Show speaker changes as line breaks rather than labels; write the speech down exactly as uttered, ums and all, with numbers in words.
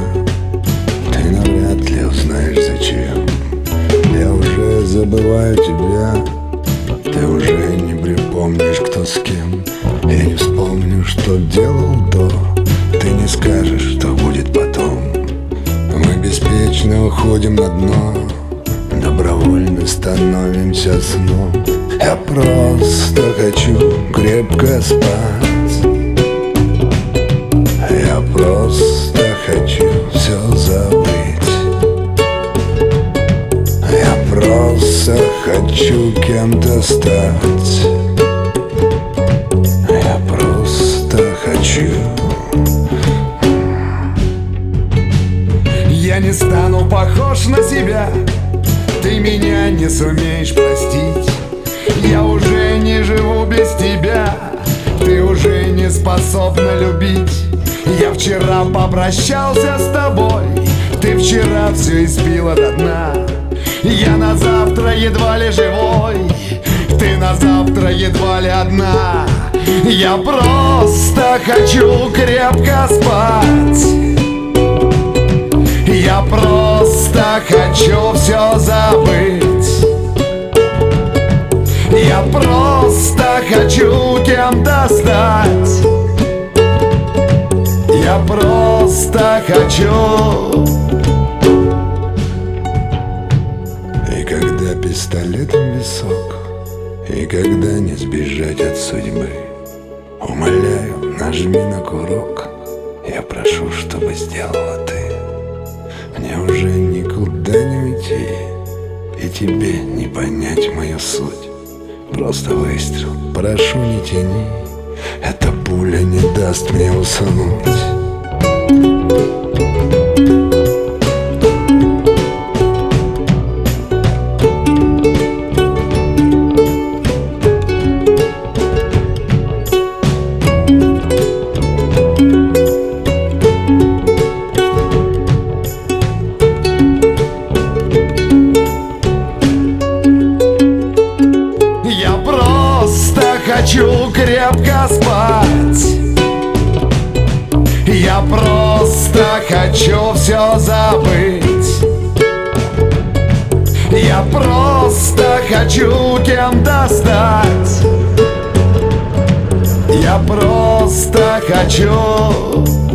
ты навряд ли узнаешь зачем. Я уже забываю тебя, ты уже не припомнишь, кто с кем. Я не вспомню, что делал до, ты не скажешь, что будет потом. Мы беспечно уходим на дно, добровольно становимся сном. Я просто хочу крепко спать, я просто хочу все забыть. Я просто хочу кем-то стать. Я просто хочу.
Я не стану похож на себя, ты меня не сумеешь простить. Я уже не живу без тебя, ты уже не способна любить. Я вчера попрощался с тобой, ты вчера все испила до дна. Я на завтра едва ли живой, ты на завтра едва ли одна. Я просто хочу крепко спать, я просто хочу все забыть. Я просто хочу кем-то стать. Я просто хочу.
И когда пистолетом в висок, и когда не сбежать от судьбы, умоляю, нажми на курок. Я прошу, чтобы сделала ты. Мне уже никуда не уйти, и тебе не понять мою суть. Просто выстрел, прошу, не тяни, эта пуля не даст мне уснуть.
Хочу крепко спать, я просто хочу все забыть. Я просто хочу кем-то стать. Я просто хочу.